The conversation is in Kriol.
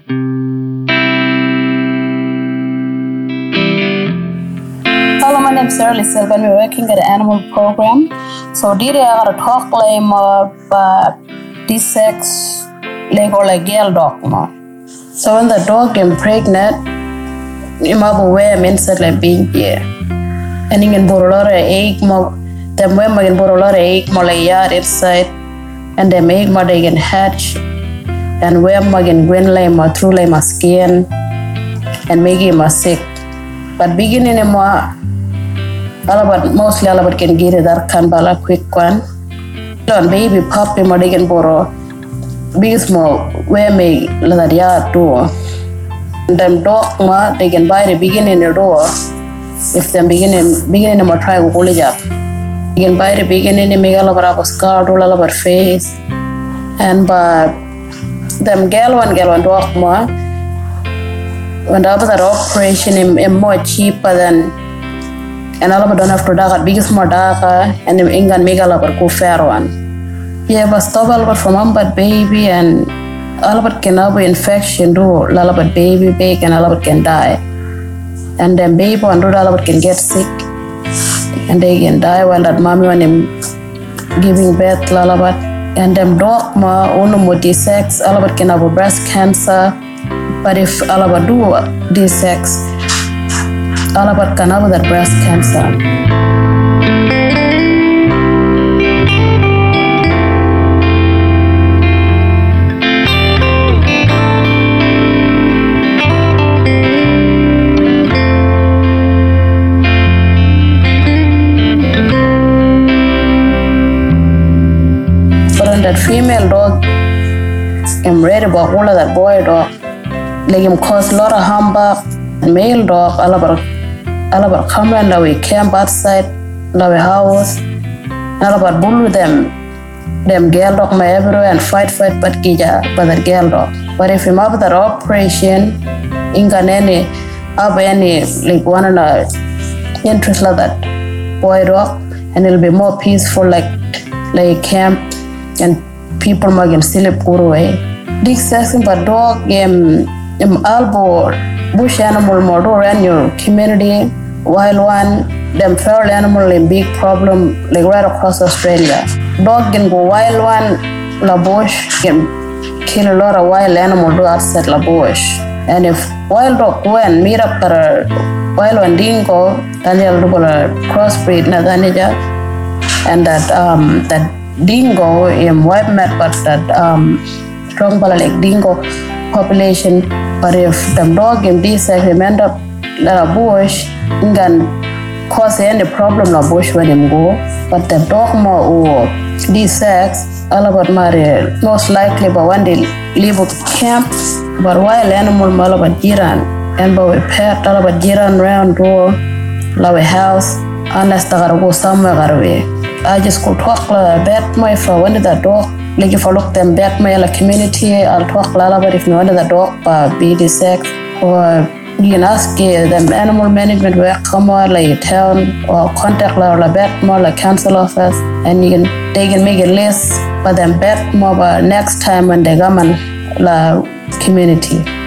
Hello, my name is Shirley Silva and we're working at the animal program. So today I got to talk about this sex like girl dog. So when the dog is pregnant, you might wear inside like being here. And you can put a lot of egg, them women can put a lot of egg, yard inside, and them egg they can hatch, and where my can win like through like my skin, and make him sick. But beginning mostly all about can get it that can be a quick one. And baby puppy they can borrow big small where me let yard door. And them dog they can buy the beginning the door. If them beginning more try to pull it up. You can buy the beginning they make all about a scar, all about face. And but them girl one dog more. When the other operation is more cheaper than and all of don't have to dark biggest more darker and them England make all about go fair one. Yeah, but stop all about from but baby and all about can have infection do all about baby bake and all about can die. And then baby and all about can get sick and they can die while that mommy when them giving birth all about and them dog ma only this sex all about can have a breast cancer. But if all about do this sex, all about can have that breast cancer. But that female dog, I'm ready about all of that boy dog. Like him cause a lot of harm back. Male dog, all about come and we camp outside, we house, all about bull with them girl dog my everywhere and fight but kija but that girl dog. But if him have that operation, inga any like one and a interest like that boy dog and it'll be more peaceful like camp and people might sleep good away. This section but dog elbow bush animal more in your community, wild one, them feral animal a big problem like right across Australia. Dog can go wild one, la bush can kill a lot of wild animal do outside la bush. And if wild dog go and meet up for wild one dingo, then they'll do a crossbreed na danija, and that dingo white mat but that strong like dingo population. But if the dog in this end up la bush, can cause any problem la bush when him go. But the dog more or this sex, all about marry most likely but when they leave a camp, but wild animal all about jiran and but we pet all about jiran round door, la we house, unless they gotta go somewhere away. I just go talk about my for when the dog. Like if I look them back my community, I'll talk a lot about if you want the dog be the sex or you can ask them animal management where come on like town or contact la back more like council office and they can make a list but then back more next time when they come on la community.